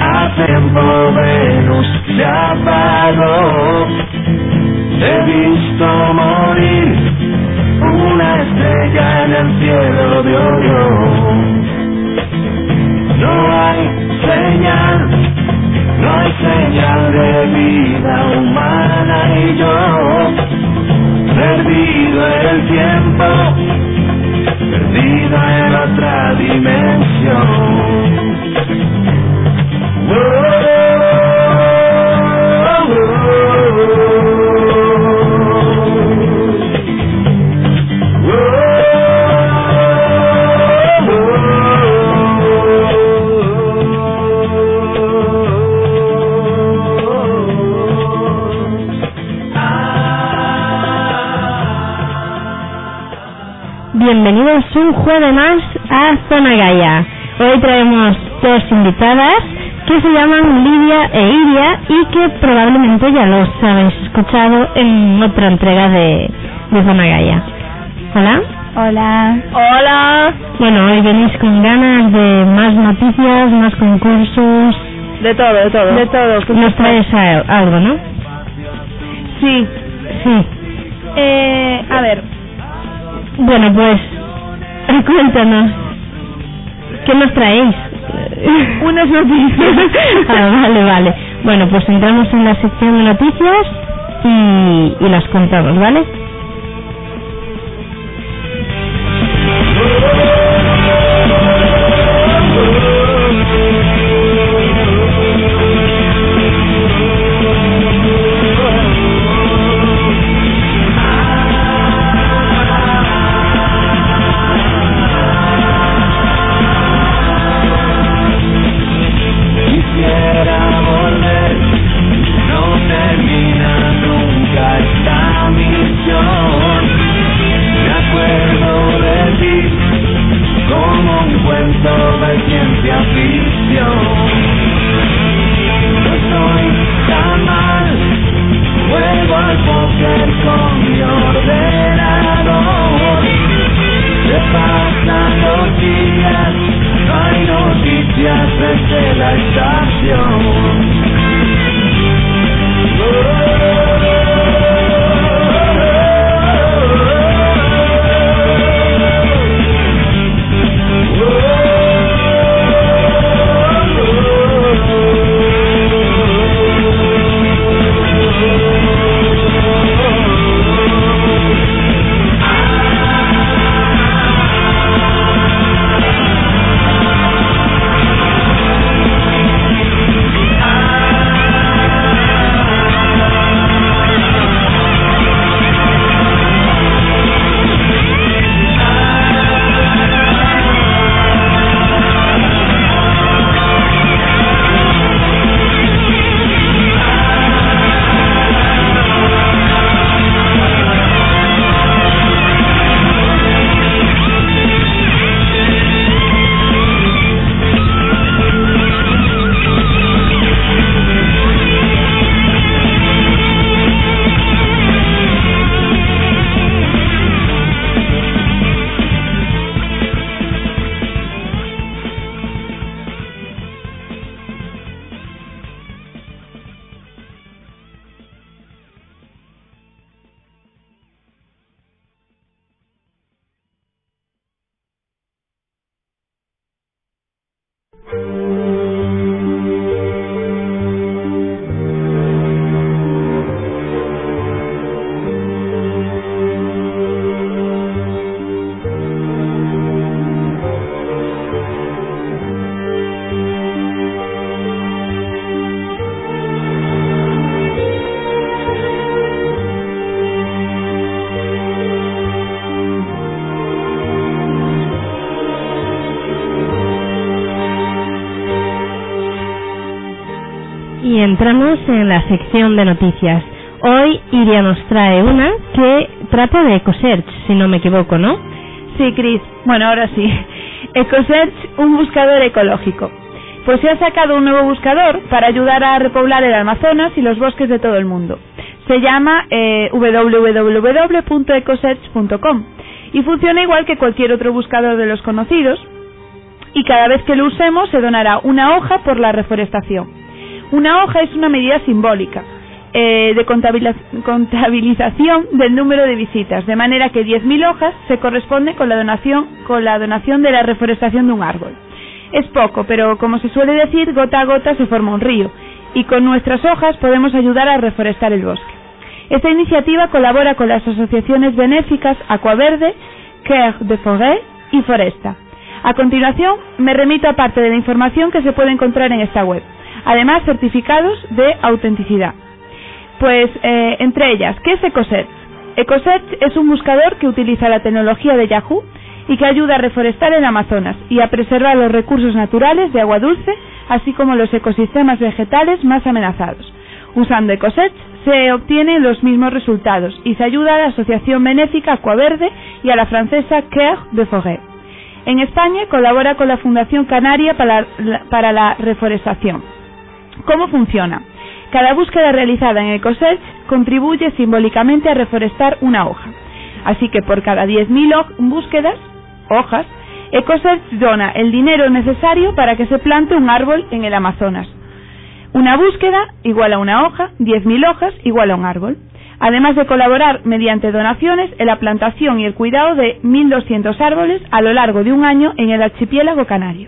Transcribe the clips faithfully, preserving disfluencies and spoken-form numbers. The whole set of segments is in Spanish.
Hace tiempo Venus se apagó. He visto morir una estrella en el cielo de Orión. No hay señal, no hay señal de vida humana y yo, perdido en el tiempo, perdido en otra dimensión. Oh, bienvenidos un jueves más a Zona Gaia. Hoy traemos dos invitadas que se llaman Lidia e Iria y que probablemente ya los habéis escuchado en otra entrega de, de Zona Gaia. Hola. Hola. Hola. Bueno, hoy venís con ganas de más noticias, más concursos. De todo, de todo. De todo. Nos traes algo, ¿no? Sí. Sí. Eh, a ver. Bueno, pues cuéntanos, ¿qué nos traéis? Unas noticias. Ah, vale, vale. Bueno, pues entramos en la sección de noticias y, y las contamos, ¿vale? Y entramos en la sección de noticias. Hoy Iria nos trae una que trata de EcoSearch, si no me equivoco, ¿no? Sí, Cris. Bueno, ahora sí. EcoSearch, un buscador ecológico. Pues se ha sacado un nuevo buscador para ayudar a repoblar el Amazonas y los bosques de todo el mundo. Se llama eh, doble u doble u doble u punto ecosearch punto com y funciona igual que cualquier otro buscador de los conocidos. y cada vez que lo usemos se donará una hoja por la reforestación. Una hoja es una medida simbólica eh, de contabilización del número de visitas, de manera que diez mil hojas se corresponde con la donación con la donación de la reforestación de un árbol. Es poco, pero como se suele decir, gota a gota se forma un río, y con nuestras hojas podemos ayudar a reforestar el bosque. Esta iniciativa colabora con las asociaciones benéficas Acuaverde, Care de Forêt y Foresta. A continuación, me remito a parte de la información que se puede encontrar en esta web. Además, certificados de autenticidad. Pues, eh, entre ellas, ¿qué es EcoSearch? EcoSearch es un buscador que utiliza la tecnología de Yahoo y que ayuda a reforestar el Amazonas y a preservar los recursos naturales de agua dulce, así como los ecosistemas vegetales más amenazados. Usando EcoSearch se obtienen los mismos resultados y se ayuda a la asociación benéfica Acuaverde y a la francesa Care de Forêt. En España colabora con la Fundación Canaria para la, para la Reforestación. ¿Cómo funciona? Cada búsqueda realizada en EcoSearch contribuye simbólicamente a reforestar una hoja. Así que por cada diez mil búsquedas, hojas, EcoSearch dona el dinero necesario para que se plante un árbol en el Amazonas. Una búsqueda igual a una hoja, diez mil hojas igual a un árbol. Además de colaborar mediante donaciones en la plantación y el cuidado de mil doscientos árboles a lo largo de un año en el archipiélago canario.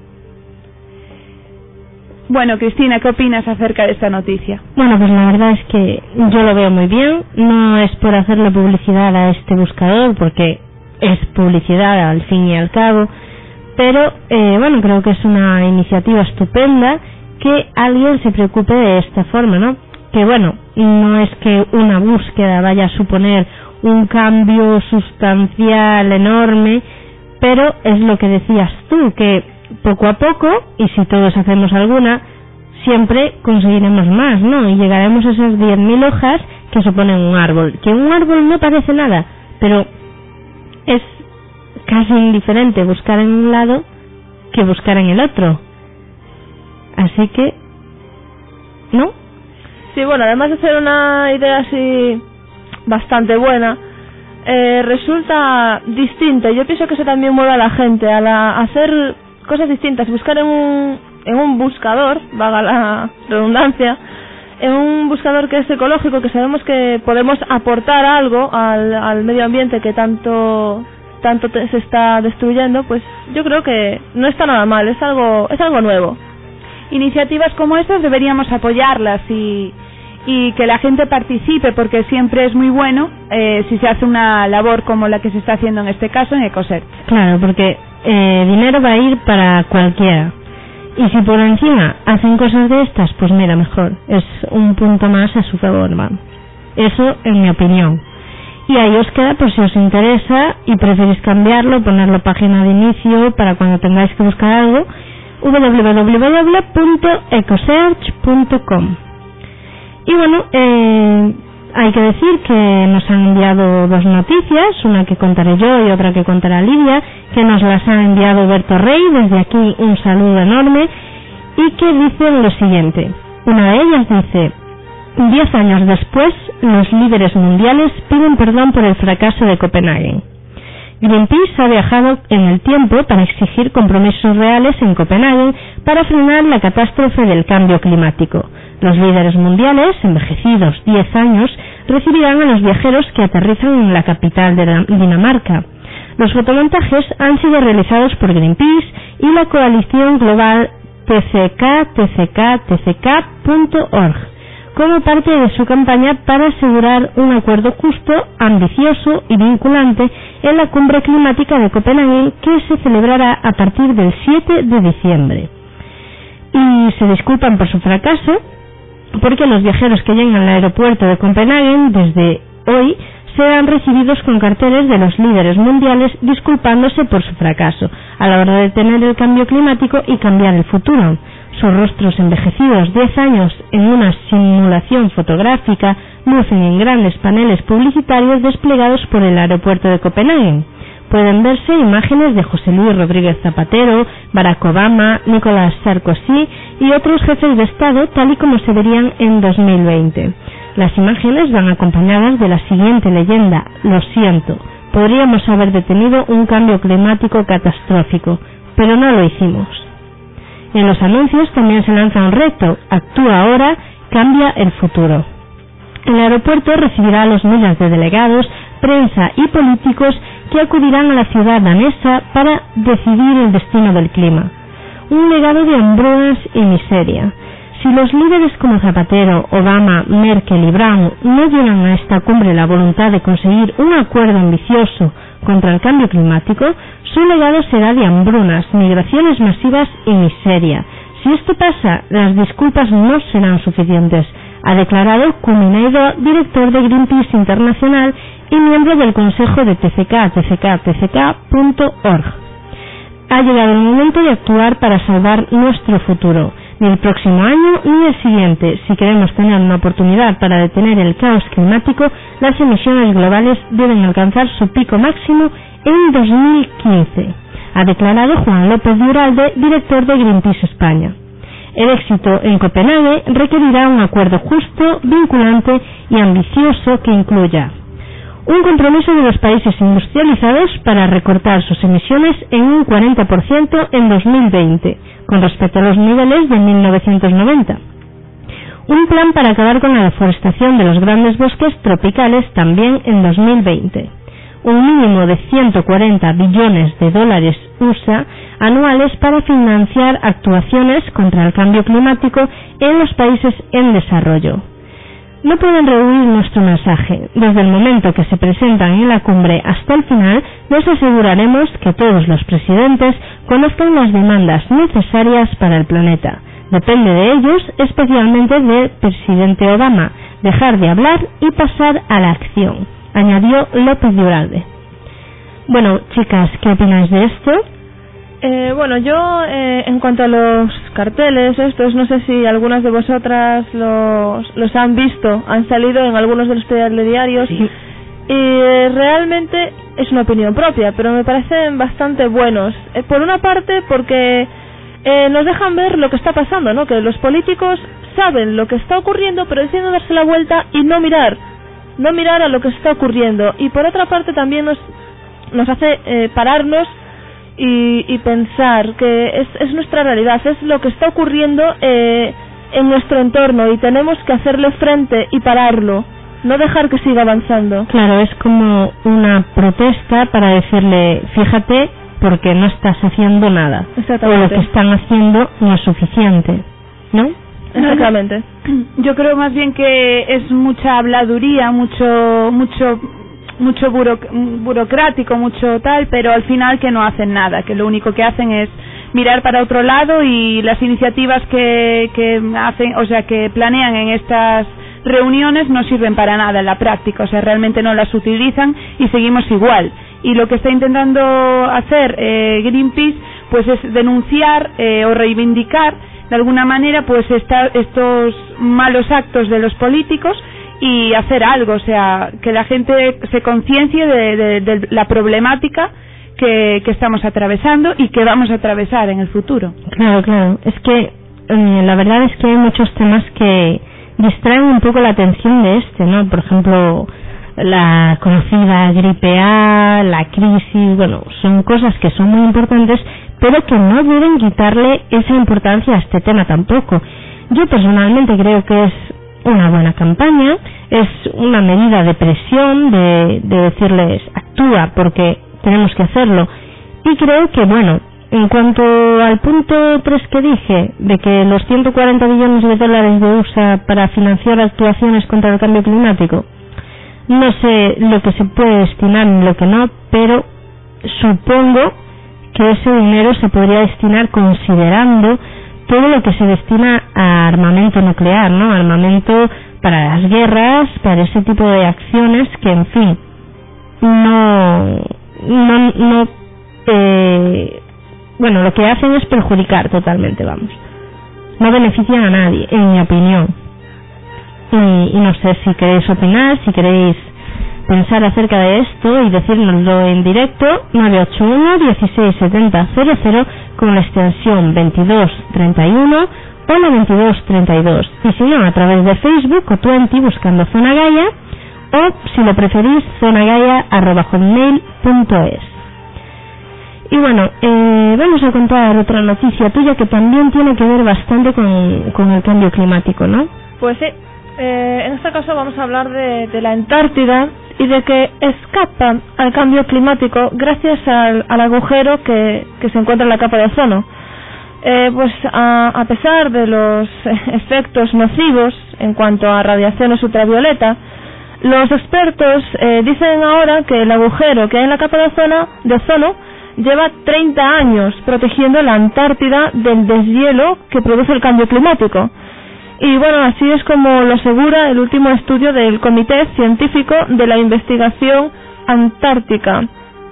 Bueno, Cristina, ¿qué opinas acerca de esta noticia? Bueno, pues la verdad es que yo lo veo muy bien. No es por hacerle publicidad a este buscador, porque es publicidad al fin y al cabo, pero eh, bueno, creo que es una iniciativa estupenda que alguien se preocupe de esta forma, ¿no? Que bueno, no es que una búsqueda vaya a suponer un cambio sustancial enorme, pero es lo que decías tú, que poco a poco, y si todos hacemos alguna, siempre conseguiremos más, ¿no? Y llegaremos a esas diez mil hojas que suponen un árbol. Que un árbol no parece nada, pero es casi indiferente buscar en un lado que buscar en el otro. Así que, ¿no? Sí, bueno, además de ser una idea así bastante buena, eh, resulta distinta. Yo pienso que eso también mueve a la gente a, la, a hacer cosas distintas, buscar en un, en un buscador, valga la redundancia, en un buscador que es ecológico, que sabemos que podemos aportar algo al, al medio ambiente que tanto tanto te, se está destruyendo. Pues yo creo que no está nada mal, es algo es algo nuevo. Iniciativas como estas deberíamos apoyarlas y, y que la gente participe, porque siempre es muy bueno eh, si se hace una labor como la que se está haciendo en este caso en EcoSearch. Claro, porque eh, dinero va a ir para cualquiera. Y si por encima hacen cosas de estas, pues mira, mejor. Es un punto más a su favor, ¿va? Eso en mi opinión. Y ahí os queda por si os interesa y preferís cambiarlo, ponerlo página de inicio para cuando tengáis que buscar algo, doble u doble u doble u punto ecosearch punto com. Y bueno, eh, hay que decir que nos han enviado dos noticias, una que contaré yo y otra que contará Lidia, que nos las ha enviado Berto Rey. Desde aquí un saludo enorme, y que dicen lo siguiente. Una de ellas dice: diez años después, los líderes mundiales piden perdón por el fracaso de Copenhague. Greenpeace ha viajado en el tiempo para exigir compromisos reales en Copenhague para frenar la catástrofe del cambio climático. Los líderes mundiales, envejecidos diez años, recibirán a los viajeros que aterrizan en la capital de Dinamarca. Los fotomontajes han sido realizados por Greenpeace y la coalición global T C K T C K T C K punto org, como parte de su campaña para asegurar un acuerdo justo, ambicioso y vinculante en la cumbre climática de Copenhague, que se celebrará a partir del siete de diciembre. Y se disculpan por su fracaso, porque los viajeros que lleguen al aeropuerto de Copenhague desde hoy serán recibidos con carteles de los líderes mundiales disculpándose por su fracaso a la hora de detener el cambio climático y cambiar el futuro. Sus rostros envejecidos diez años en una simulación fotográfica lucen en grandes paneles publicitarios desplegados por el aeropuerto de Copenhague. Pueden verse imágenes de José Luis Rodríguez Zapatero, Barack Obama, Nicolás Sarkozy y otros jefes de Estado, tal y como se verían en dos mil veinte. Las imágenes van acompañadas de la siguiente leyenda: lo siento, podríamos haber detenido un cambio climático catastrófico. pero no lo hicimos. En los anuncios también se lanza un reto: actúa ahora, cambia el futuro. El aeropuerto recibirá a los miles de delegados, prensa y políticos que acudirán a la ciudad danesa para decidir el destino del clima. Un legado de hambrunas y miseria. Si los líderes como Zapatero, Obama, Merkel y Brown no llevan a esta cumbre la voluntad de conseguir un acuerdo ambicioso contra el cambio climático, su legado será de hambrunas, migraciones masivas y miseria. Si esto pasa, las disculpas no serán suficientes, ha declarado Cumineido, director de Greenpeace Internacional y miembro del consejo de T C K, T C K, T C K punto org. Ha llegado el momento de actuar para salvar nuestro futuro. Ni el próximo año ni el siguiente. Si queremos tener una oportunidad para detener el caos climático, las emisiones globales deben alcanzar su pico máximo en dos mil quince, ha declarado Juan López de Uralde, director de Greenpeace España. El éxito en Copenhague requerirá un acuerdo justo, vinculante y ambicioso que incluya un compromiso de los países industrializados para recortar sus emisiones en un cuarenta por ciento en dos mil veinte, con respecto a los niveles de mil novecientos noventa. Un plan para acabar con la deforestación de los grandes bosques tropicales también en dos mil veinte. Un mínimo de ciento cuarenta billones de dólares U S A anuales para financiar actuaciones contra el cambio climático en los países en desarrollo. No pueden rehuir nuestro mensaje. Desde el momento que se presentan en la cumbre hasta el final, nos aseguraremos que todos los presidentes conozcan las demandas necesarias para el planeta. Depende de ellos, especialmente del presidente Obama, dejar de hablar y pasar a la acción, añadió López de Uralde. Bueno, chicas, ¿qué opináis de esto? Eh, bueno, yo eh, en cuanto a los carteles estos, no sé si algunas de vosotras los, los han visto, han salido en algunos de los telediarios, sí. Y eh, realmente es una opinión propia, pero me parecen bastante buenos. Eh, por una parte porque eh, nos dejan ver lo que está pasando, ¿no? Que los políticos saben lo que está ocurriendo, pero deciden darse la vuelta y no mirar, no mirar a lo que está ocurriendo. Y por otra parte también nos, nos hace eh, pararnos Y, y pensar que es, es nuestra realidad, es lo que está ocurriendo eh, en nuestro entorno y tenemos que hacerle frente y pararlo, no dejar que siga avanzando. Claro, es como una protesta para decirle, fíjate, porque no estás haciendo nada, o lo que están haciendo no es suficiente, ¿no? Exactamente. Yo creo más bien que es mucha habladuría, mucho mucho mucho buro, burocrático, mucho tal, pero al final que no hacen nada, que lo único que hacen es mirar para otro lado y las iniciativas que, que hacen, o sea, que planean en estas reuniones no sirven para nada en la práctica, o sea, realmente no las utilizan y seguimos igual. Y lo que está intentando hacer eh, Greenpeace pues es denunciar eh, o reivindicar de alguna manera pues esta, estos malos actos de los políticos y hacer algo, o sea, que la gente se conciencie de, de, de la problemática que, que estamos atravesando y que vamos a atravesar en el futuro. Claro, claro, es que eh, la verdad es que hay muchos temas que distraen un poco la atención de este, ¿no? Por ejemplo, la conocida gripe A, la crisis, bueno, son cosas que son muy importantes, pero que no deben quitarle esa importancia a este tema tampoco. Yo personalmente creo que es una buena campaña, es una medida de presión, de, de decirles actúa porque tenemos que hacerlo, y creo que bueno, en cuanto al punto tres que dije, de que los ciento cuarenta billones de dólares de U S A para financiar actuaciones contra el cambio climático, no sé lo que se puede destinar ni lo que no, pero supongo que ese dinero se podría destinar considerando todo lo que se destina a armamento nuclear, ¿no? Armamento para las guerras, para ese tipo de acciones que, en fin, no, no, no, eh, bueno, lo que hacen es perjudicar totalmente, vamos. No benefician a nadie, en mi opinión. Y, y no sé si queréis opinar, si queréis pensar acerca de esto y decírnoslo en directo, nueve ocho uno, dieciséis setenta, cero cero con la extensión veintidós treinta y uno o la veintidós treinta y dos, y si no a través de Facebook o Twenty buscando Zona Gaia, o si lo preferís zonagaia arroba hotmail punto es. Y bueno, eh, vamos a contar otra noticia tuya que también tiene que ver bastante con, con el cambio climático, ¿no? Pues sí, eh, en este caso vamos a hablar de, de la Antártida y de que escapa al cambio climático gracias al, al agujero que, que se encuentra en la capa de ozono. Eh, pues a, a pesar de los efectos nocivos en cuanto a radiaciones ultravioleta, los expertos eh, dicen ahora que el agujero que hay en la capa de ozono, de ozono lleva treinta años protegiendo la Antártida del deshielo que produce el cambio climático. Y bueno, así es como lo asegura el último estudio del Comité Científico de la Investigación Antártica.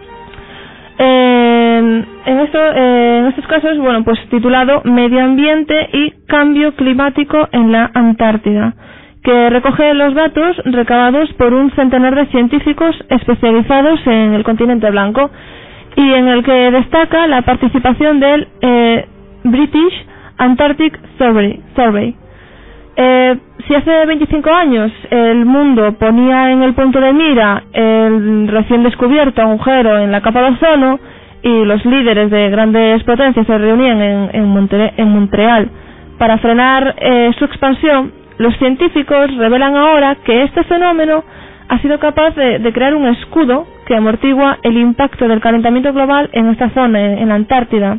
En, en, esto, en estos casos, bueno, pues titulado Medio Ambiente y Cambio Climático en la Antártida, que recoge los datos recabados por un centenar de científicos especializados en el continente blanco y en el que destaca la participación del eh, British Antarctic Survey. Survey. Eh, si hace veinticinco años el mundo ponía en el punto de mira el recién descubierto agujero en la capa de ozono y los líderes de grandes potencias se reunían en, en, Monte, en Montreal para frenar eh, su expansión, los científicos revelan ahora que este fenómeno ha sido capaz de, de crear un escudo que amortigua el impacto del calentamiento global en esta zona, en, en la Antártida.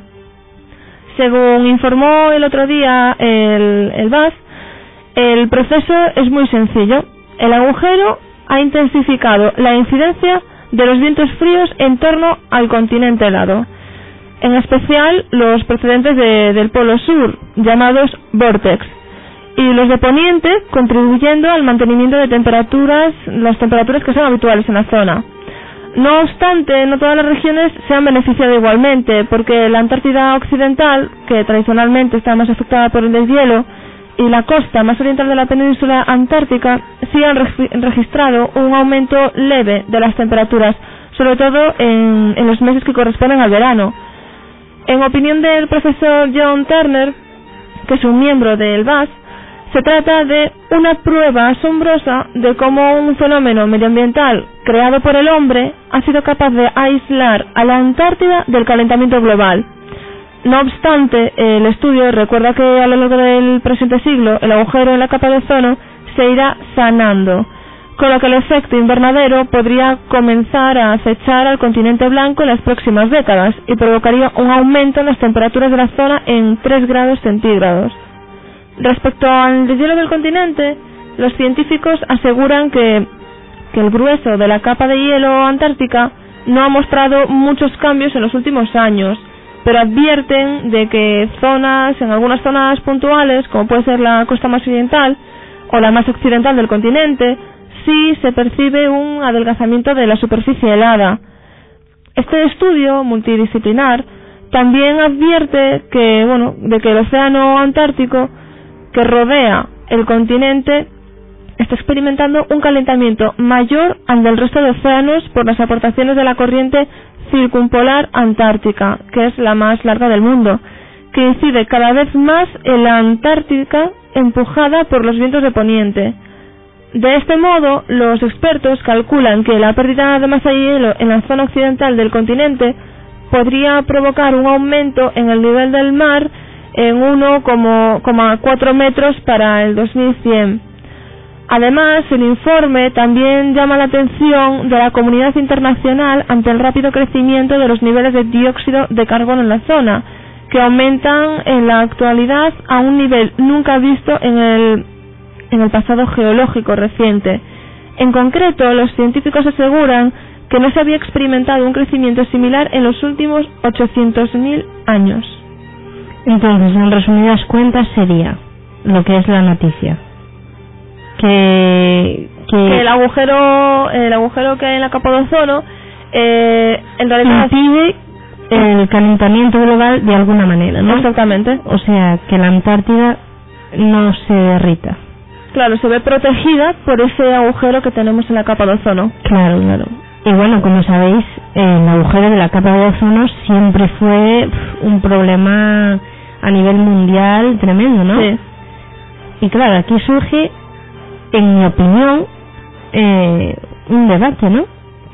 Según informó el otro día el, el B A S, el proceso es muy sencillo. El agujero ha intensificado la incidencia de los vientos fríos en torno al continente helado, en especial los procedentes de, del polo sur, llamados vortex, y los de poniente, contribuyendo al mantenimiento de temperaturas, las temperaturas que son habituales en la zona. No obstante, no todas las regiones se han beneficiado igualmente, porque la Antártida Occidental, que tradicionalmente está más afectada por el deshielo, y la costa más oriental de la península antártica sí han reg- registrado un aumento leve de las temperaturas, sobre todo en, en los meses que corresponden al verano. En opinión del profesor John Turner, que es un miembro del B A S, se trata de una prueba asombrosa de cómo un fenómeno medioambiental creado por el hombre ha sido capaz de aislar a la Antártida del calentamiento global. No obstante, el estudio recuerda que a lo largo del presente siglo el agujero en la capa de ozono se irá sanando, con lo que el efecto invernadero podría comenzar a acechar al continente blanco en las próximas décadas y provocaría un aumento en las temperaturas de la zona en tres grados centígrados. Respecto al deshielo del continente, los científicos aseguran que, que el grueso de la capa de hielo antártica no ha mostrado muchos cambios en los últimos años, pero advierten de que zonas, en algunas zonas puntuales, como puede ser la costa más oriental o la más occidental del continente, sí se percibe un adelgazamiento de la superficie helada. Este estudio multidisciplinar también advierte que, bueno, de que el océano Antártico que rodea el continente está experimentando un calentamiento mayor al del resto de océanos por las aportaciones de la corriente circumpolar antártica, que es la más larga del mundo, que incide cada vez más en la Antártica empujada por los vientos de poniente. De este modo, los expertos calculan que la pérdida de masa de hielo en la zona occidental del continente podría provocar un aumento en el nivel del mar en uno coma cuatro metros para el dos mil cien. Además, el informe también llama la atención de la comunidad internacional ante el rápido crecimiento de los niveles de dióxido de carbono en la zona, que aumentan en la actualidad a un nivel nunca visto en el, en el pasado geológico reciente. En concreto, los científicos aseguran que no se había experimentado un crecimiento similar en los últimos ochocientos mil años. Entonces, en resumidas cuentas, sería lo que es la noticia. Que, que, que el agujero el agujero que hay en la capa de ozono eh, en realidad impide el calentamiento global de alguna manera, ¿no? Exactamente. O sea, que la Antártida no se derrita. Claro, se ve protegida por ese agujero que tenemos en la capa de ozono. Claro, claro. Y bueno, como sabéis, el agujero de la capa de ozono siempre fue un problema a nivel mundial tremendo, ¿no? Sí. Y claro, aquí surge, en mi opinión, eh, un debate, ¿no?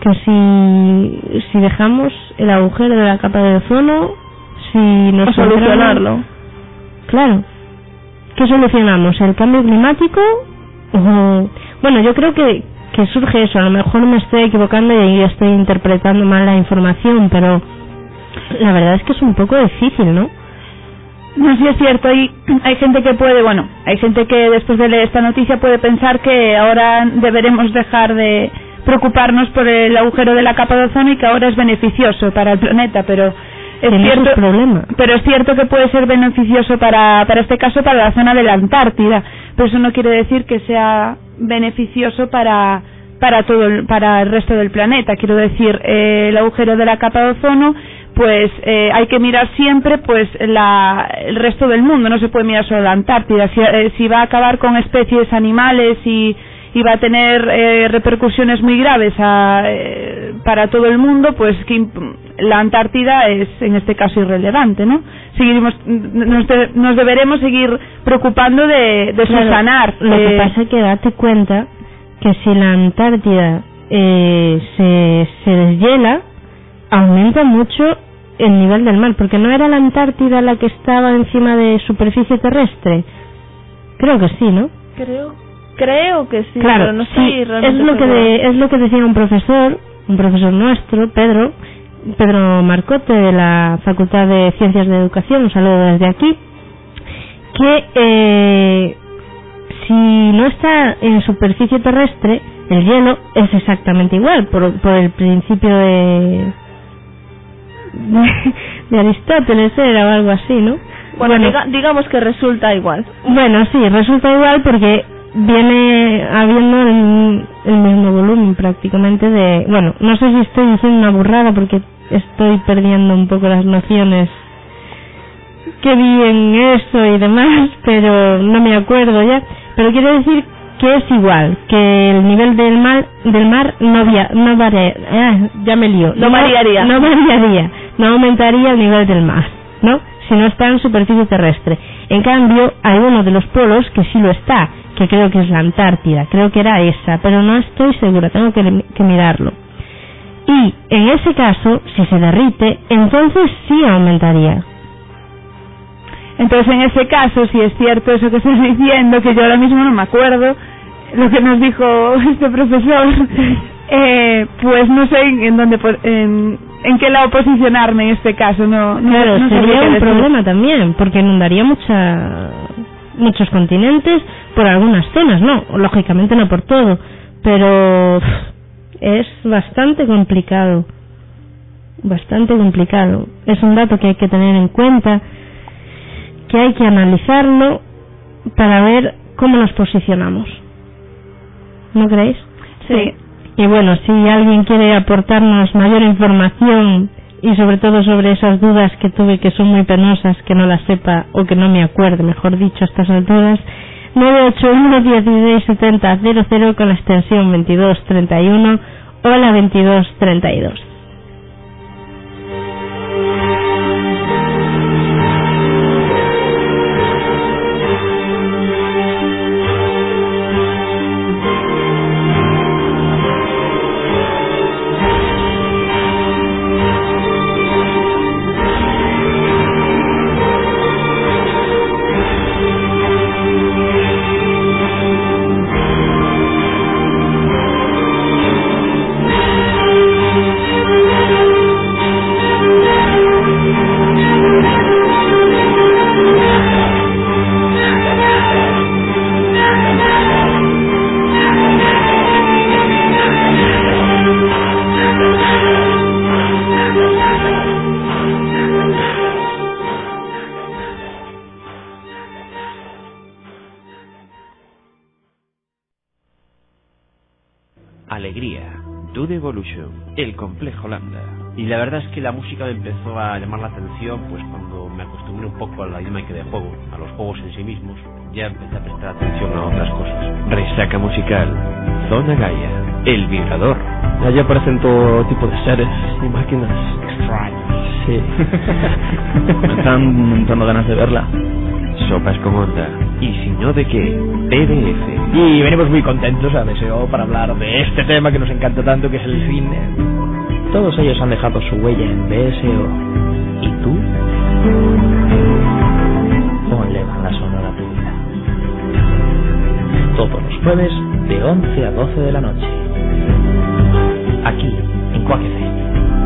que si, si dejamos el agujero de la capa de ozono, si nos... O solucionarlo. Claro. ¿Qué solucionamos? ¿El cambio climático? O... Bueno, yo creo que, que surge eso. A lo mejor me estoy equivocando y estoy interpretando mal la información, pero la verdad es que es un poco difícil, ¿no? No, sí es cierto. Hay, hay gente que puede, bueno, hay gente que después de leer esta noticia puede pensar que ahora deberemos dejar de preocuparnos por el agujero de la capa de ozono y que ahora es beneficioso para el planeta, pero es cierto, problema. pero es cierto que puede ser beneficioso para, para este caso para la zona de la Antártida, pero eso no quiere decir que sea beneficioso para para todo el, para el resto del planeta. Quiero decir, eh, el agujero de la capa de ozono, pues eh, hay que mirar siempre pues la, el resto del mundo, no se puede mirar solo la Antártida. Si, eh, si va a acabar con especies animales y, y va a tener eh, repercusiones muy graves a, eh, para todo el mundo, pues que la Antártida es en este caso irrelevante, ¿no? Seguiremos, nos, de, nos deberemos seguir preocupando de, de claro, subsanar. Lo eh, que pasa es que date cuenta que si la Antártida eh, se, se deshiela, aumenta mucho el nivel del mar, porque no era la Antártida la que estaba encima de superficie terrestre. Creo que sí, ¿no? Creo, creo que sí, claro, pero no sí, estoy realmente es lo que segura. de, es lo que decía un profesor, un profesor nuestro, Pedro, Pedro Marcote, de la Facultad de Ciencias de Educación, un saludo desde aquí, que eh, si no está en superficie terrestre, el hielo es exactamente igual, por, por el principio de, de, de Aristóteles era o algo así, ¿no? Bueno, bueno diga, digamos que resulta igual. Bueno, sí, resulta igual porque viene habiendo el, el mismo volumen prácticamente de... Bueno, no sé si estoy diciendo una burrada porque estoy perdiendo un poco las nociones que vi en eso y demás, pero no me acuerdo ya. Pero quiero decir que es igual, que el nivel del mar, del mar no, via, no varía, ah, ya me lío, no, no variaría, no variaría, no aumentaría el nivel del mar, ¿no? Si no está en superficie terrestre. En cambio, hay uno de los polos que sí lo está, que creo que es la Antártida, creo que era esa, pero no estoy segura, tengo que, que mirarlo. Y en ese caso, si se derrite, entonces sí aumentaría. Entonces, en ese caso, si es cierto eso que estás diciendo, que yo ahora mismo no me acuerdo lo que nos dijo este profesor, eh, pues no sé en, en dónde, en, en qué lado posicionarme en este caso. No, no, claro, no sería un decir. problema también, porque inundaría mucha, muchos continentes por algunas zonas, no, lógicamente no por todo, pero es bastante complicado, bastante complicado. Es un dato que hay que tener en cuenta, que hay que analizarlo para ver cómo nos posicionamos. ¿No creéis? Sí. Y bueno, si alguien quiere aportarnos mayor información y sobre todo sobre esas dudas que tuve que son muy penosas, que no las sepa o que no me acuerde, mejor dicho, a estas alturas, nueve ocho uno, dieciséis setenta, cero cero con la extensión veintidós treinta y uno o la veintidós treinta y dos. Alegría, Do Devolution, El Complejo Lambda. Y la verdad es que la música me empezó a llamar la atención pues cuando me acostumbré un poco a la dinámica de juego, a los juegos en sí mismos, ya empecé a prestar atención a otras cosas. Resaca musical, Zona Gaia, El Vibrador. Allí aparecen todo tipo de seres y máquinas extrañas. Sí. Me están dando ganas de verla. Sopas con Onda, Y si no, ¿de qué? P D F. Y venimos muy contentos a D S O para hablar de este tema que nos encanta tanto, que es el cine. Todos ellos han dejado su huella en D S O. ¿Y tú? Ponle banda sonora a tu vida. Todos los jueves de once a doce de la noche. Aquí, en Quack F M.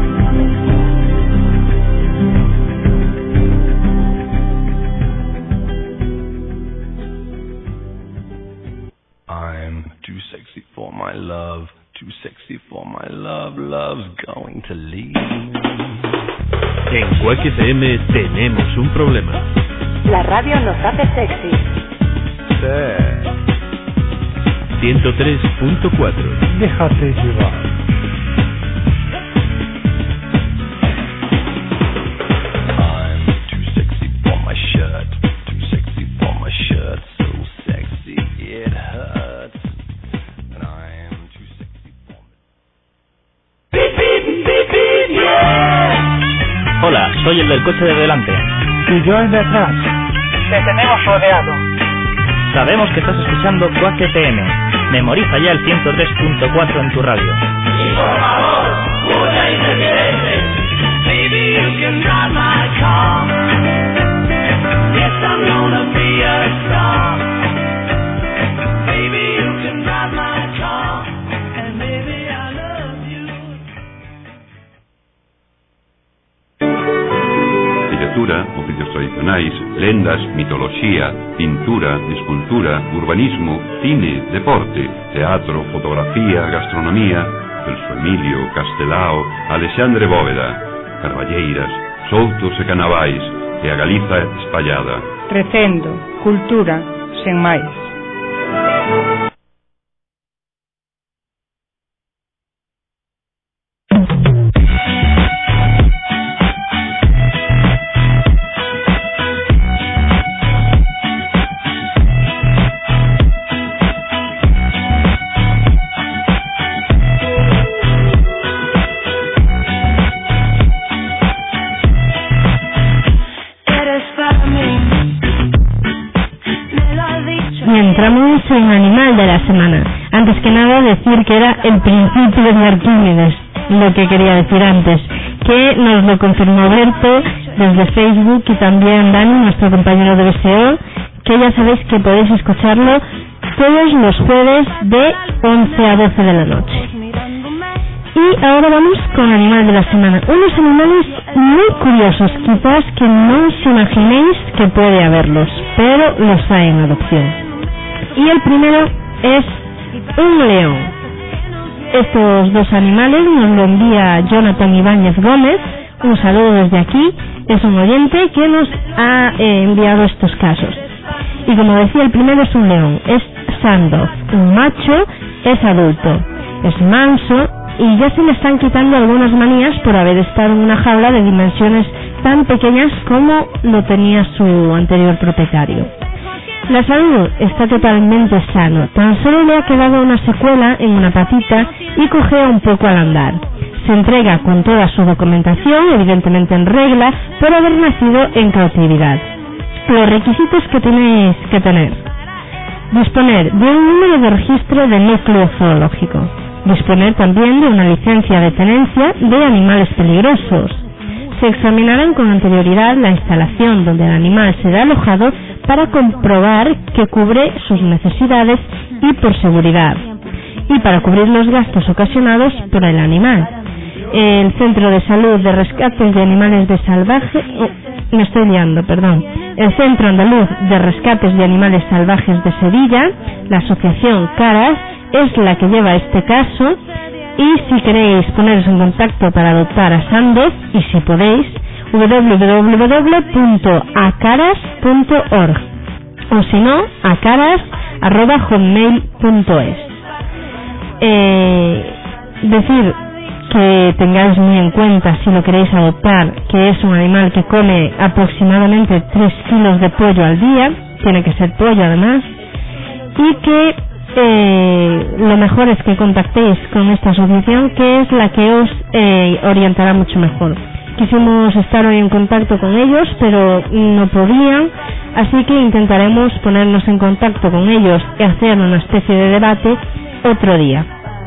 I'm too sexy for my love, too sexy for my love, love's going to leave. En Quack F M tenemos un problema. La radio nos hace sexy. Sí. ciento tres punto cuatro. Déjate llevar. I'm too sexy for my shirt, too sexy for my shirt, so sexy it hurts. And I am too sexy for my... Beep, beep, beep, beep, yeah. Hola, soy el del coche de delante. Y yo el de atrás. Te tenemos rodeado. Sabemos que estás escuchando Quack F M. Memoriza ya el ciento tres punto cuatro en tu radio. Y por favor, una incidente. Baby, you can drive my car. Yes, I'm gonna be a star. Baby, you can drive my car. And baby, I love you. Literatura, oficios tradicionais, lendas, mitoloxía, pintura, escultura, urbanismo, cine, deporte, teatro, fotografía, gastronomía, Celso Emilio, Castelao, Alexandre Bóveda, Carballeiras, Soutos e Canavais, e a Galiza espallada. Recendo, cultura, sen máis. Y entramos en Animal de la Semana. Antes que nada decir que era el principio de Arquímedes, lo que quería decir antes, que nos lo confirmó Berto desde Facebook y también Dani, nuestro compañero de B S O, que ya sabéis que podéis escucharlo todos los jueves de once a doce de la noche. Y ahora vamos con Animal de la Semana. Unos animales muy curiosos, quizás que no os imaginéis que puede haberlos, pero los hay en adopción. Y el primero es un león. Estos dos animales nos lo envía Jonathan Ibáñez Gómez. Un saludo desde aquí. Es un oyente que nos ha eh, enviado estos casos. Y como decía, el primero es un león. Es Sandoz, un macho, es adulto, es manso y ya se le están quitando algunas manías por haber estado en una jaula de dimensiones tan pequeñas como lo tenía su anterior propietario. La salud está totalmente sano, tan solo le ha quedado una secuela en una patita y cojea un poco al andar. Se entrega con toda su documentación, evidentemente en regla, por haber nacido en cautividad. Los requisitos que tenéis que tener: disponer de un número de registro de núcleo zoológico, disponer también de una licencia de tenencia de animales peligrosos. Se examinarán con anterioridad la instalación donde el animal será alojado para comprobar que cubre sus necesidades y por seguridad, y para cubrir los gastos ocasionados por el animal. El Centro de Salud de Rescates de Animales de Salvaje, oh, me estoy liando, perdón. El Centro Andaluz de Rescates de Animales Salvajes de Sevilla, la asociación Caras, es la que lleva este caso. Y si queréis poneros en contacto para adoptar a Sandoz, y si podéis, doble u doble u doble u punto acaras punto org, o si no, acaras arroba hotmail punto es. Eh, decir que tengáis muy en cuenta, si lo queréis adoptar, que es un animal que come aproximadamente tres kilos de pollo al día, tiene que ser pollo además, y que eh, lo mejor es que contactéis con esta asociación, que es la que os eh, orientará mucho mejor. quisimos estar hoy en contacto con ellos, pero no podían, así que intentaremos ponernos en contacto con ellos y hacer una especie de debate otro día.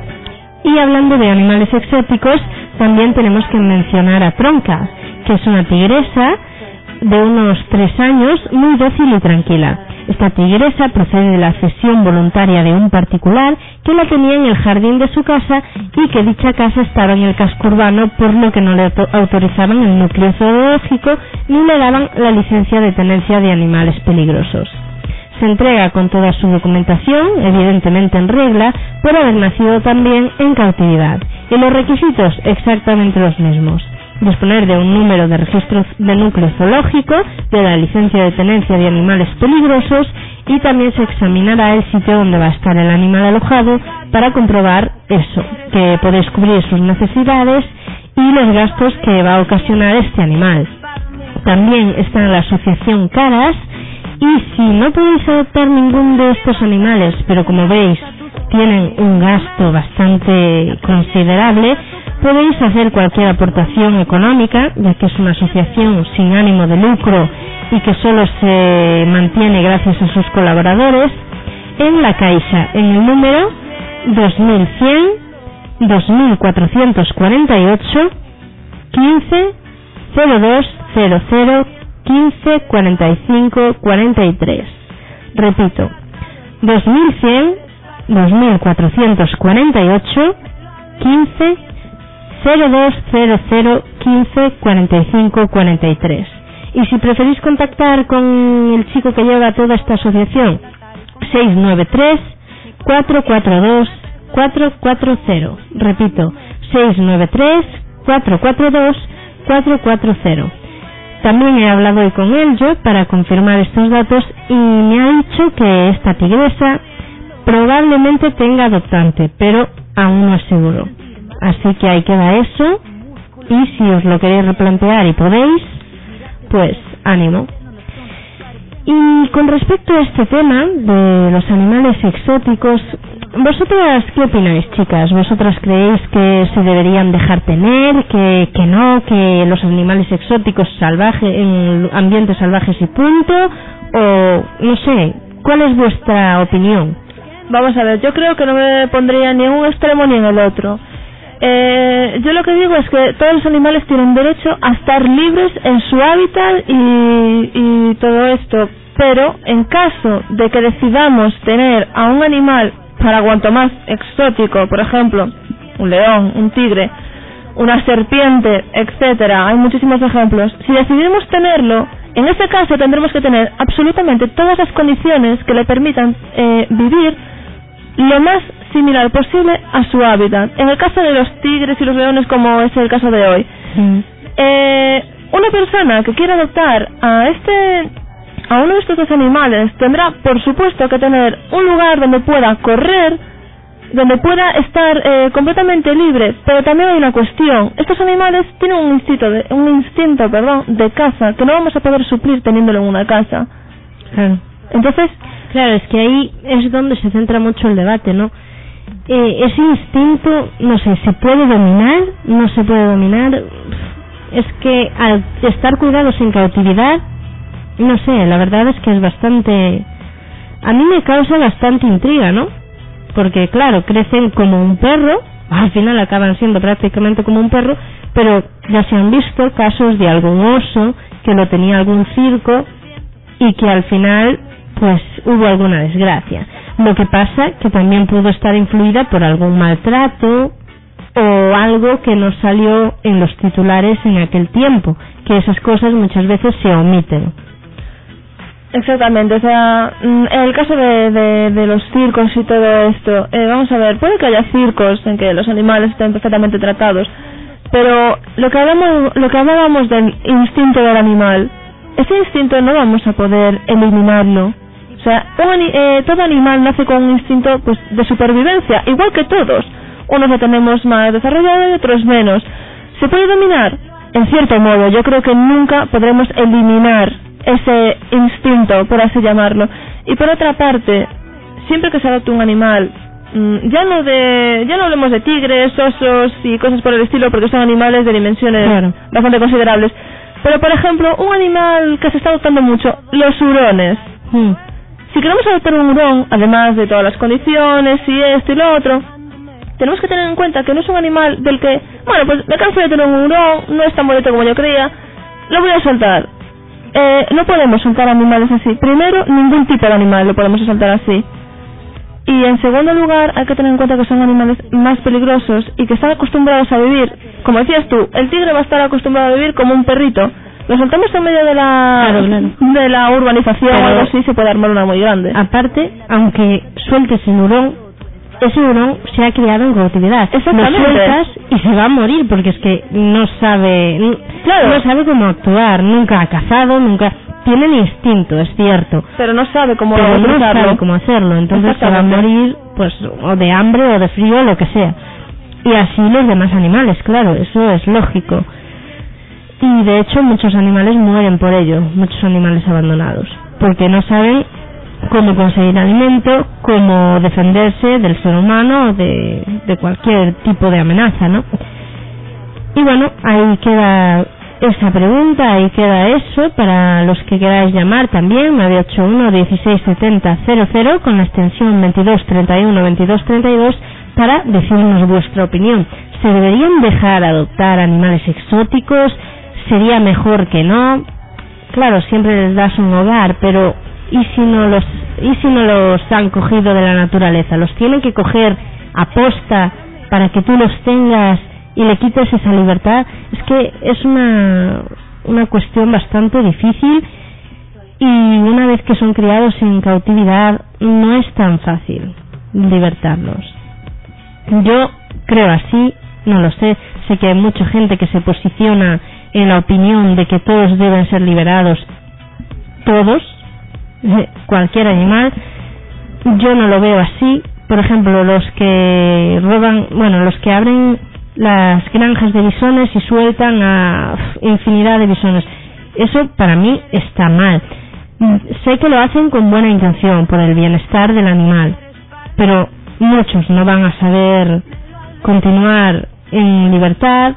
Y hablando de animales exóticos, también tenemos que mencionar a Tronca, que es una tigresa de unos tres años, muy dócil y tranquila. Esta tigresa procede de la cesión voluntaria de un particular que la tenía en el jardín de su casa y que dicha casa estaba en el casco urbano, por lo que no le autorizaban el núcleo zoológico ni le daban la licencia de tenencia de animales peligrosos. Se entrega con toda su documentación, evidentemente en regla, por haber nacido también en cautividad. Y los requisitos exactamente los mismos: disponer de un número de registro de núcleo zoológico, de la licencia de tenencia de animales peligrosos, y también se examinará el sitio donde va a estar el animal alojado para comprobar eso, que podéis cubrir sus necesidades y los gastos que va a ocasionar este animal. También está en la asociación Caras, y si no podéis adoptar ningún de estos animales, pero como veis tienen un gasto bastante considerable, podéis hacer cualquier aportación económica, ya que es una asociación sin ánimo de lucro y que solo se mantiene gracias a sus colaboradores, en la Caixa, en el número dos mil cien, dos mil cuatrocientos cuarenta y ocho, quince, cero dos cero cero, quince, cuarenta y cinco, cuarenta y tres. Repito, dos mil cien, dos mil cuatrocientos cuarenta y ocho, quince, cero dos cero cero, quince, cuarenta y cinco, cuarenta y tres. Y si preferís contactar con el chico que lleva toda esta asociación, seis nueve tres, cuatro cuatro dos, cuatro cuatro cero. Repito, seis nueve tres, cuatro cuatro dos, cuatro cuatro cero. También he hablado hoy con él yo para confirmar estos datos y me ha dicho que esta tigresa probablemente tenga adoptante, pero aún no es seguro. Así que ahí queda eso, y si os lo queréis replantear y podéis, pues ánimo. Y con respecto a este tema de los animales exóticos, ¿vosotras qué opináis, chicas? ¿Vosotras creéis que se deberían dejar tener, que, que no, que los animales exóticos salvajes, en ambientes salvajes y punto? O no sé, ¿cuál es vuestra opinión? Vamos a ver, yo creo que no me pondría ni en un extremo ni en el otro. Eh, yo lo que digo es que todos los animales tienen derecho a estar libres en su hábitat y, y todo esto, pero en caso de que decidamos tener a un animal para cuanto más exótico, por ejemplo, un león, un tigre, una serpiente, etcétera, hay muchísimos ejemplos, si decidimos tenerlo, en ese caso tendremos que tener absolutamente todas las condiciones que le permitan eh, vivir lo más similar posible a su hábitat. En el caso de los tigres y los leones, como es el caso de hoy, mm. eh, una persona que quiera adoptar a este a uno de estos dos animales tendrá, por supuesto, que tener un lugar donde pueda correr, donde pueda estar eh, completamente libre. Pero también hay una cuestión: estos animales tienen un instinto de, un instinto perdón de caza que no vamos a poder suplir teniéndolo en una casa. Claro. Entonces, claro, es que ahí es donde se centra mucho el debate, ¿no? Eh, ese instinto, no sé, ¿se puede dominar? ¿No se puede dominar? Es que al estar cuidados en cautividad, no sé, la verdad es que es bastante... A mí me causa bastante intriga, ¿no? Porque, claro, crecen como un perro, al final acaban siendo prácticamente como un perro, pero ya se han visto casos de algún oso que lo tenía algún circo y que al final pues hubo alguna desgracia. Lo que pasa que también pudo estar influida por algún maltrato o algo que no salió en los titulares en aquel tiempo, que esas cosas muchas veces se omiten. Exactamente, o sea, en el caso de, de, de los circos y todo esto, eh, vamos a ver, puede que haya circos en que los animales estén perfectamente tratados, pero lo que hablamos, lo que hablábamos del instinto del animal, ese instinto no vamos a poder eliminarlo. O sea, un, eh, todo animal nace con un instinto pues de supervivencia, igual que todos. Unos lo tenemos más desarrollado y otros menos. ¿Se puede dominar? En cierto modo, yo creo que nunca podremos eliminar ese instinto, por así llamarlo. Y por otra parte, siempre que se adopte un animal, Mm, ya no de, ya no hablemos de tigres, osos y cosas por el estilo, porque son animales de dimensiones claro. bastante considerables. Pero, por ejemplo, un animal que se está adoptando mucho, los hurones. Mm. Si queremos adoptar un hurón, además de todas las condiciones y esto y lo otro, tenemos que tener en cuenta que no es un animal del que, bueno, pues me canso de tener un hurón, no es tan bonito como yo creía, lo voy a soltar. Eh, no podemos soltar animales así. Primero, ningún tipo de animal lo podemos soltar así. Y en segundo lugar, hay que tener en cuenta que son animales más peligrosos y que están acostumbrados a vivir, como decías tú, el tigre va a estar acostumbrado a vivir como un perrito. Lo soltamos en medio de la claro, claro. de la urbanización o algo así, se puede armar una muy grande. Aparte, aunque sueltes el hurón, ese hurón se ha criado en cautividad. Exactamente. Lo sueltas y se va a morir porque es que no sabe, claro. no sabe cómo actuar, nunca ha cazado, nunca tiene el instinto, es cierto, pero no sabe cómo pero no sabe cómo hacerlo, entonces se va a morir, pues, o de hambre o de frío, lo que sea. Y así los demás animales, claro, eso es lógico. Y de hecho muchos animales mueren por ello, muchos animales abandonados, porque no saben cómo conseguir alimento, cómo defenderse del ser humano o de, de cualquier tipo de amenaza, ¿no? Y bueno, ahí queda esa pregunta, ahí queda eso, para los que queráis llamar también, nueve ocho uno, dieciséis setenta, cero cero, con la extensión veintidós treinta y uno, veintidós treinta y dos, para decirnos vuestra opinión. ¿Se deberían dejar adoptar animales exóticos? ¿Sería mejor que no? Claro, siempre les das un hogar, pero ¿y si no los, y si no los han cogido de la naturaleza? ¿Los tienen que coger a posta para que tú los tengas y le quites esa libertad? Es que es una, una cuestión bastante difícil, y una vez que son criados en cautividad no es tan fácil libertarlos. Yo creo así, no lo sé, sé que hay mucha gente que se posiciona en la opinión de que todos deben ser liberados, todos, cualquier animal. Yo no lo veo así. Por ejemplo, los que roban, bueno, los que abren las granjas de bisones y sueltan a infinidad de bisones, eso para mí está mal. Sé que lo hacen con buena intención, por el bienestar del animal, pero muchos no van a saber continuar en libertad.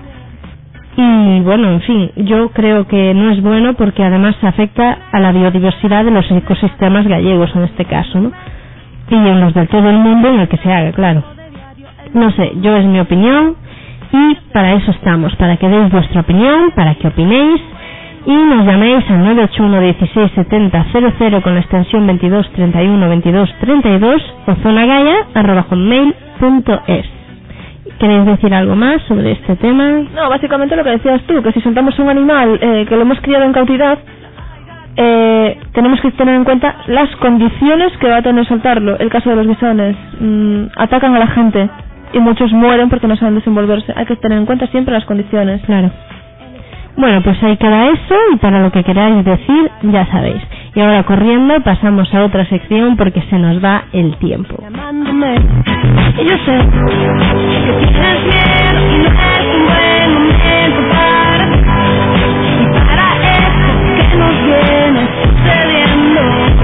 Y bueno, en fin, yo creo que no es bueno, porque además afecta a la biodiversidad de los ecosistemas gallegos en este caso, ¿no? Y en los de todo el mundo en el que se haga, claro. No sé, yo es mi opinión, y para eso estamos, para que deis vuestra opinión, para que opinéis y nos llaméis al nueve ocho uno, dieciséis setenta, cero cero con la extensión veintidós treinta y uno, veintidós treinta y dos o zonagaya arroba hotmail punto es. ¿Queréis decir algo más sobre este tema? No, básicamente lo que decías tú, que si soltamos un animal eh, que lo hemos criado en cautividad, eh, tenemos que tener en cuenta las condiciones que va a tener soltarlo. El caso de los bisones, mmm, atacan a la gente y muchos mueren porque no saben desenvolverse. Hay que tener en cuenta siempre las condiciones. Claro. Bueno, pues ahí queda eso, y para lo que queráis decir, ya sabéis. Y ahora corriendo pasamos a otra sección porque se nos va el tiempo. Llamándome, y yo sé que tienes miedo y no es un buen momento para y para esto que nos viene sucediendo.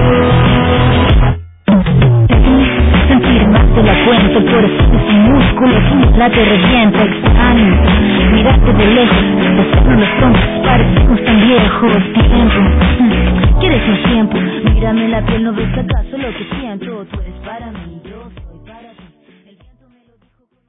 Sentir más de la cuenta por esos músculos, un plato revienta extraño. Mirarte de lejos, besando los hombros, parecemos tan viejos. Tiempo, ¿quieres más tiempo? Mírame la piel, ¿no ves acaso lo que siento? Tú eres para mí, yo soy para ti. El viento me lo dijo con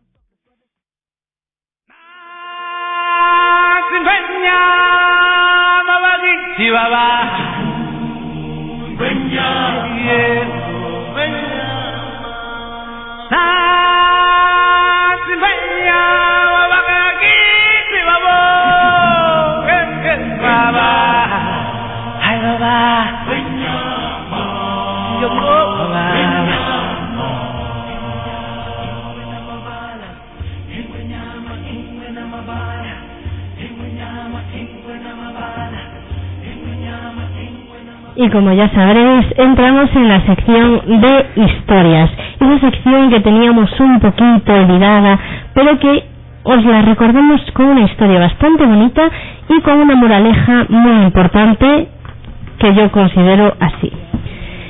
Y como ya sabréis, entramos en la sección de historias, esa sección que teníamos un poquito olvidada, pero que os la recordamos con una historia bastante bonita y con una moraleja muy importante, que yo considero así.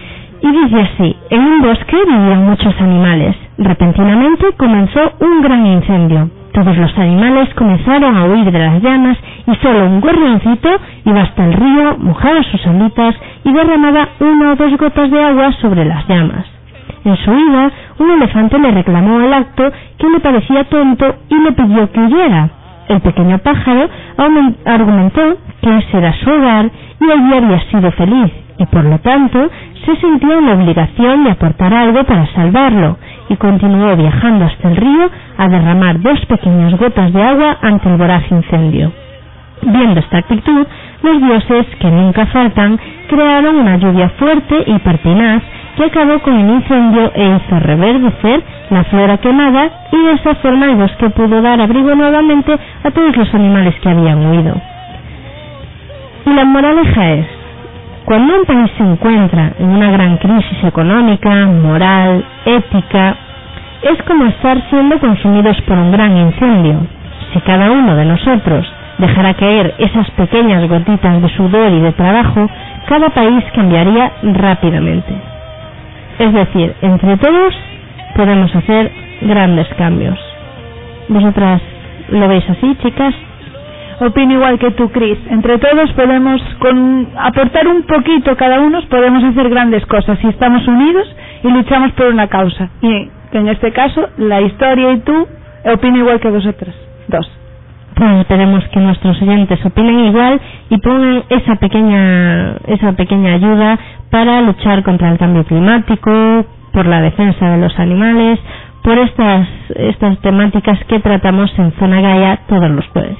Y dice así: en un bosque vivían muchos animales. Repentinamente comenzó un gran incendio. Todos los animales comenzaron a huir de las llamas y solo un gorrioncito iba hasta el río, mojaba sus alitas y derramaba una o dos gotas de agua sobre las llamas. En su huida, un elefante le reclamó el acto, que le parecía tonto, y le pidió que huyera. El pequeño pájaro argumentó que ese era su hogar y allí había sido feliz, y por lo tanto se sentía en la obligación de aportar algo para salvarlo, y continuó viajando hasta el río a derramar dos pequeñas gotas de agua ante el voraz incendio. Viendo esta actitud, los dioses, que nunca faltan, crearon una lluvia fuerte y pertinaz que acabó con el incendio e hizo reverdecer la flora quemada, y de esa forma el bosque pudo dar abrigo nuevamente a todos los animales que habían huido. Y la moraleja es: cuando un país se encuentra en una gran crisis económica, moral, ética, es como estar siendo consumidos por un gran incendio. Si cada uno de nosotros dejara caer esas pequeñas gotitas de sudor y de trabajo, cada país cambiaría rápidamente. Es decir, entre todos podemos hacer grandes cambios. ¿Vosotras lo veis así, chicas? Opino igual que tú, Cris. Entre todos podemos, con aportar un poquito cada uno, podemos hacer grandes cosas si estamos unidos y luchamos por una causa. Y en este caso, la historia y tú, opino igual que vosotras dos. Pues esperemos que nuestros oyentes opinen igual y pongan esa pequeña esa pequeña ayuda para luchar contra el cambio climático, por la defensa de los animales, por estas estas temáticas que tratamos en Zona Gaia todos los jueves.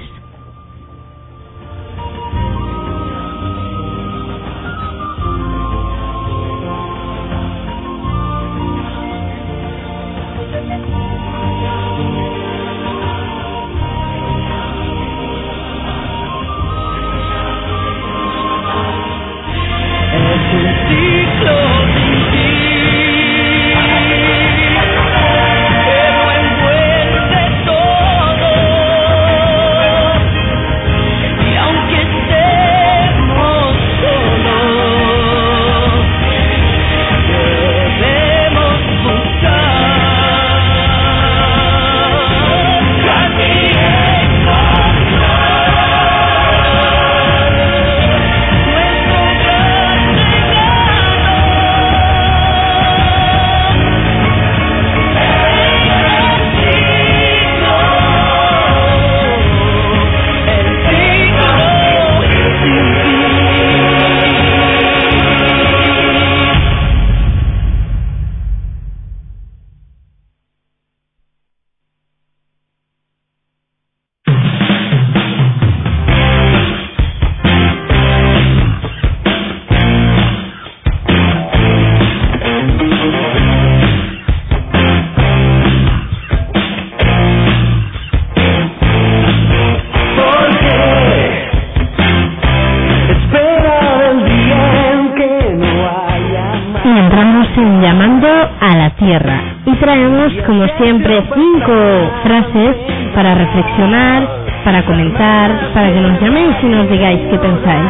Como siempre, cinco frases para reflexionar, para comentar, para que nos llaméis y nos digáis qué pensáis.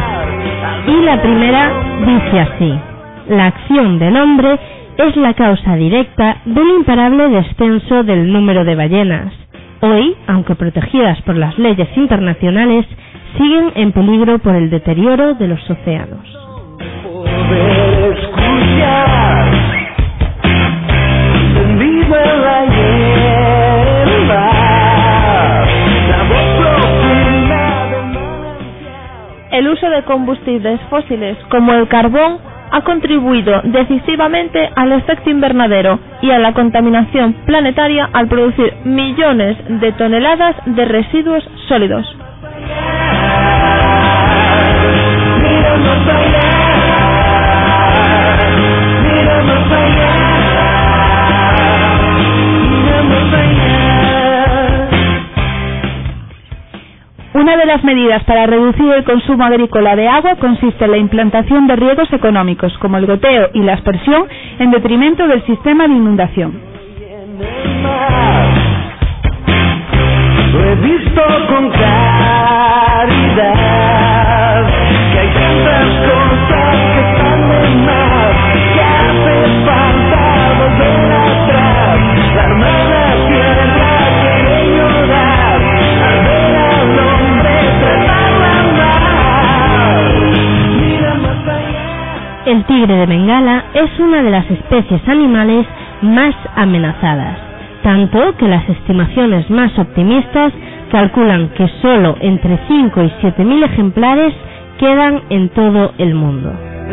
Y la primera dice así: la acción del hombre es la causa directa del imparable descenso del número de ballenas. Hoy, aunque protegidas por las leyes internacionales, siguen en peligro por el deterioro de los océanos. El uso de combustibles fósiles como el carbón ha contribuido decisivamente al efecto invernadero y a la contaminación planetaria al producir millones de toneladas de residuos sólidos. Una de las medidas para reducir el consumo agrícola de agua consiste en la implantación de riegos económicos, como el goteo y la aspersión, en detrimento del sistema de inundación. Lo he visto con claridad, que hay tantas cosas que están de más, que hacen tigre de Bengala es una de las especies animales más amenazadas, tanto que las estimaciones más optimistas calculan que solo entre cinco y siete mil ejemplares quedan en todo el mundo.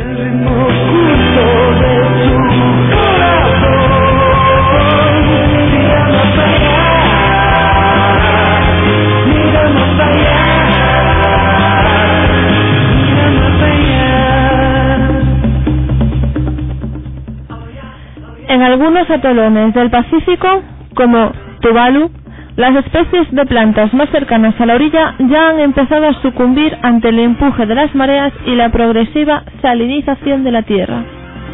En algunos atolones del Pacífico, como Tuvalu, las especies de plantas más cercanas a la orilla ya han empezado a sucumbir ante el empuje de las mareas y la progresiva salinización de la tierra.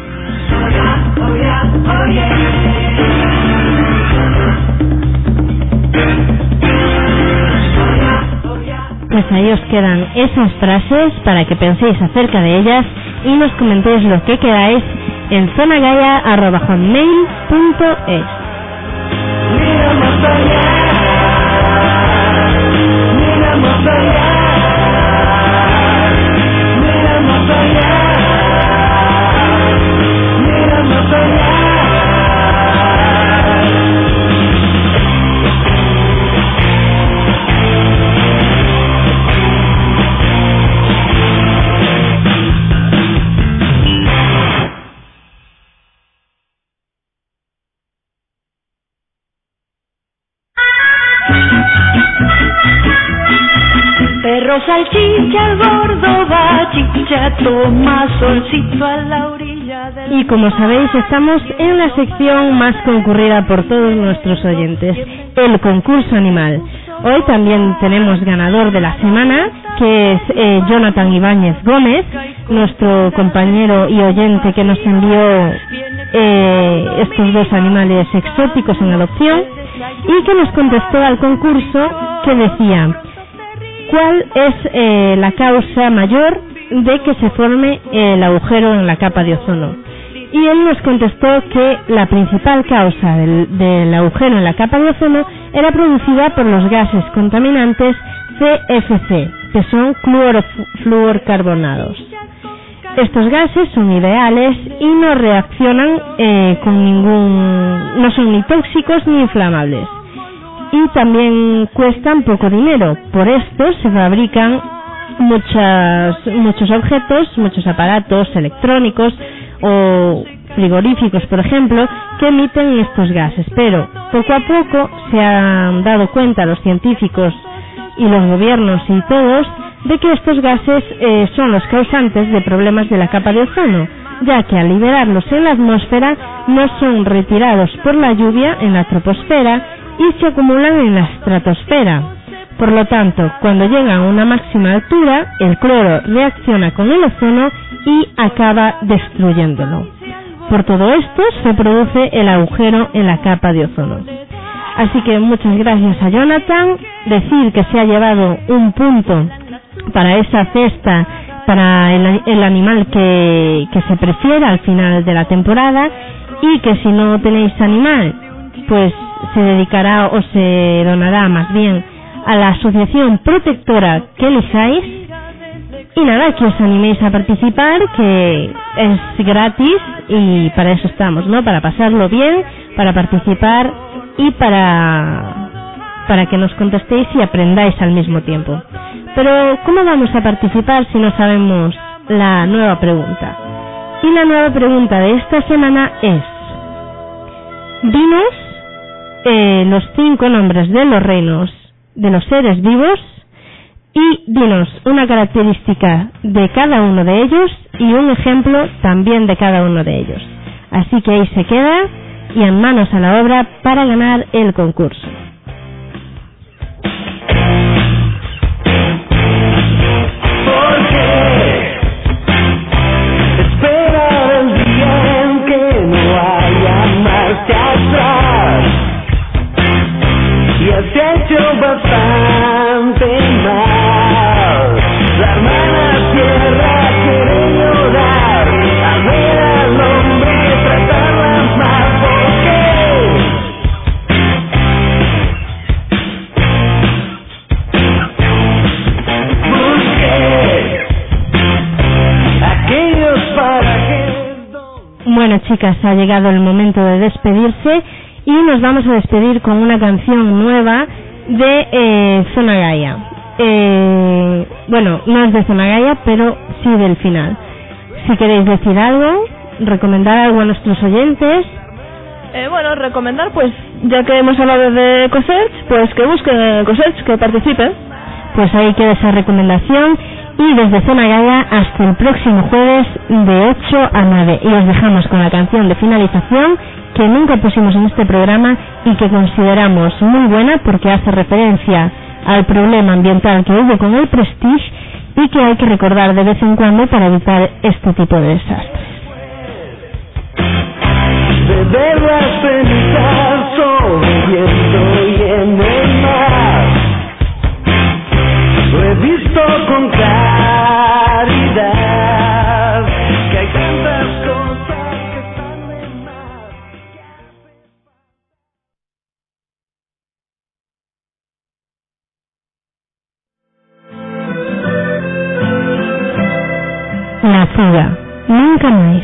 Pues ahí os quedan esas frases para que penséis acerca de ellas y nos comentéis lo que queráis en zonagaya arroba hotmail punto es. Mira más allá, mira más allá, mira más allá, mira más allá. Perro salchicha, el gordo va, chicha, toma solcito a la orilla del... Y como sabéis, estamos en la sección más concurrida por todos nuestros oyentes, el concurso animal. Hoy también tenemos ganador de la semana, que es eh, Jonathan Ibáñez Gómez, nuestro compañero y oyente que nos envió eh, estos dos animales exóticos en adopción, y que nos contestó al concurso que decía: ¿cuál es eh, la causa mayor de que se forme el agujero en la capa de ozono? Y él nos contestó que la principal causa del, del agujero en la capa de ozono era producida por los gases contaminantes C F C, que son clorofluorcarbonados. Estos gases son ideales y no reaccionan eh, con ningún... no son ni tóxicos ni inflamables. Y también cuestan poco dinero. Por esto se fabrican muchas, muchos objetos, muchos aparatos electrónicos o frigoríficos, por ejemplo, que emiten estos gases. Pero poco a poco se han dado cuenta los científicos y los gobiernos y todos de que estos gases eh, son los causantes de problemas de la capa de ozono, ya que al liberarlos en la atmósfera no son retirados por la lluvia en la troposfera y se acumulan en la estratosfera. Por lo tanto, cuando llegan a una máxima altura, el cloro reacciona con el ozono y acaba destruyéndolo. Por todo esto se produce el agujero en la capa de ozono. Así que muchas gracias a Jonathan. Decir que se ha llevado un punto para esa cesta, para el, el animal que, que se prefiera al final de la temporada, y que si no tenéis animal, pues se dedicará o se donará más bien a la asociación protectora que elijáis. Y nada, que os animéis a participar, que es gratis y para eso estamos, ¿no? Para pasarlo bien, para participar y para para que nos contestéis y aprendáis al mismo tiempo. Pero ¿cómo vamos a participar si no sabemos la nueva pregunta? Y la nueva pregunta de esta semana es: dinos eh, los cinco nombres de los reinos de los seres vivos y dinos una característica de cada uno de ellos y un ejemplo también de cada uno de ellos. Así que ahí se queda y en manos a la obra para ganar el concurso. Se ha hecho bastante mal. La hermana tierra quiere llorar, a ver al hombre tratarla mal. ¿Por qué? llegado el momento de despedirse y nos vamos a despedir con una canción nueva de eh, Zona Gaia. Eh, bueno, no es de Zona Gaia, pero sí del final. Si queréis decir algo, recomendar algo a nuestros oyentes. Eh, bueno, recomendar, pues, ya que hemos hablado de Ecosearch, pues que busquen Ecosearch, que participen. Pues ahí queda esa recomendación. Y desde Zona Gaia hasta el próximo jueves de ocho a nueve. Y os dejamos con la canción de finalización que nunca pusimos en este programa y que consideramos muy buena porque hace referencia al problema ambiental que hubo con el Prestige y que hay que recordar de vez en cuando para evitar este tipo de desastres. Beber las cenizas sobre viento y en el mar. Lo he visto con claridad, que hay tantas cosas que están de más. La fuga, nunca más.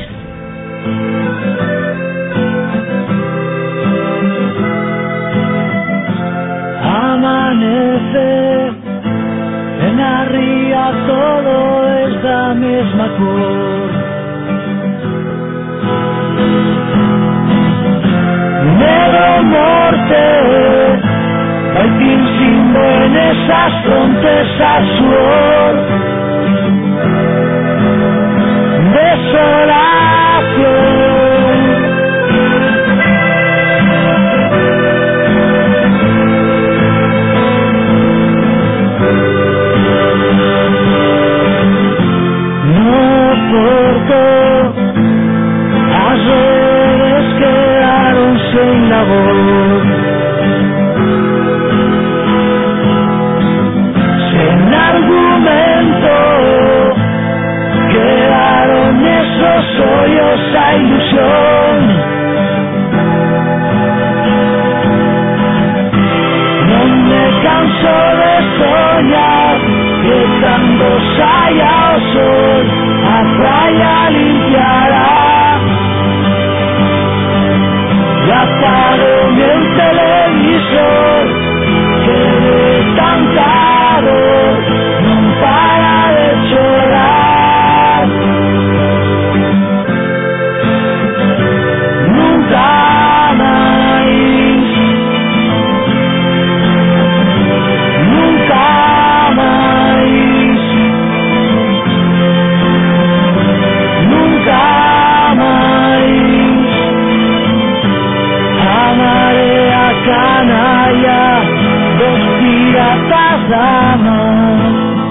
Amanece en la ría, todo es la misma cor. Negro morte, vai pinsindo en esas frontes al sur. Desolación. As redes quedaron sin labor, sin argumento, quedaron esos hoyos a ilusión. No me canso de soñar que cuando salga el sol a playa limpiará. Ya apago el televisor que de tan caro no para de llorar. Nunca más, nunca más, nunca más. Amaré a canalla, dos piratas damas.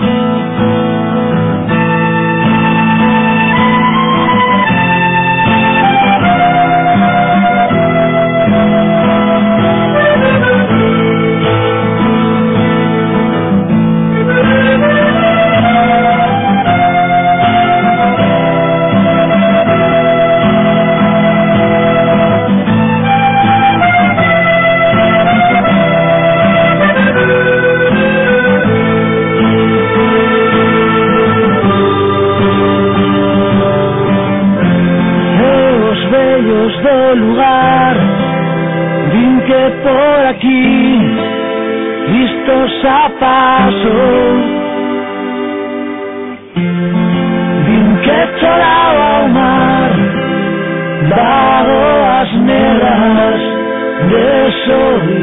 Do lugar, vin que por aquí, listos a paso, vin que choraba o mar, dado as negras de sol.